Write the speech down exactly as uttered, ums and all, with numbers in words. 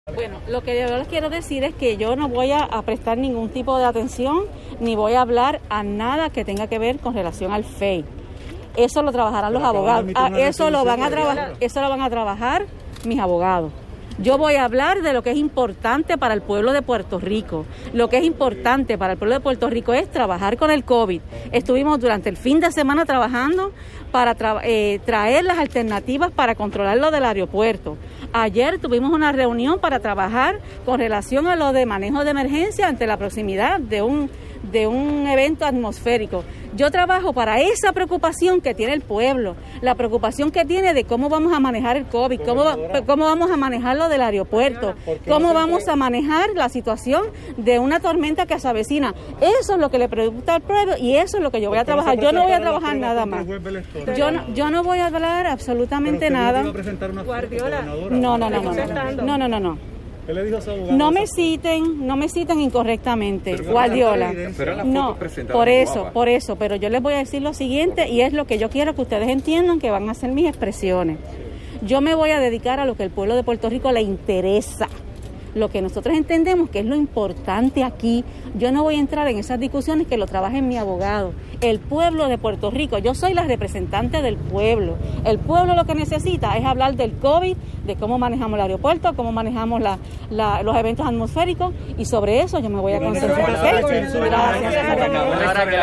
Bueno, lo que yo les quiero decir es que yo no voy a, a prestar ningún tipo de atención, ni voy a hablar a nada que tenga que ver con relación al F E I. Eso lo trabajarán los abogados. Ah, eso lo van a trabajar, eso lo van a trabajar mis abogados. Yo voy a hablar de lo que es importante para el pueblo de Puerto Rico. Lo que es importante para el pueblo de Puerto Rico es trabajar con el COVID. Estuvimos durante el fin de semana trabajando para tra- eh, traer las alternativas para controlar lo del aeropuerto. Ayer tuvimos una reunión para trabajar con relación a lo de manejo de emergencia ante la proximidad de un, de un evento atmosférico. Yo trabajo para esa preocupación que tiene el pueblo, la preocupación que tiene de cómo vamos a manejar el COVID, cómo, va, cómo vamos a manejar lo del aeropuerto, cómo vamos a manejar la situación de una tormenta que se avecina. Eso es lo que le preocupa al pueblo y eso es lo que yo voy a trabajar. Yo no voy a trabajar nada más. Yo no, yo no voy a hablar absolutamente nada. Guardiola. No, no, no, no, no, no, no, no, no. ¿Qué le dijo a su abogado? No me citen, no me citen incorrectamente, Guardiola. No, por eso, por eso, pero yo les voy a decir lo siguiente y es lo que yo quiero que ustedes entiendan que van a ser mis expresiones. Yo me voy a dedicar a lo que el pueblo de Puerto Rico le interesa, lo que nosotros entendemos que es lo importante aquí. Yo no voy a entrar en esas discusiones que lo trabaje mi abogado. El pueblo de Puerto Rico, yo soy la representante del pueblo. El pueblo lo que necesita es hablar del COVID, de cómo manejamos el aeropuerto, cómo manejamos la, la, los eventos atmosféricos y sobre eso yo me voy a concentrar. ¿Okay? Gracias.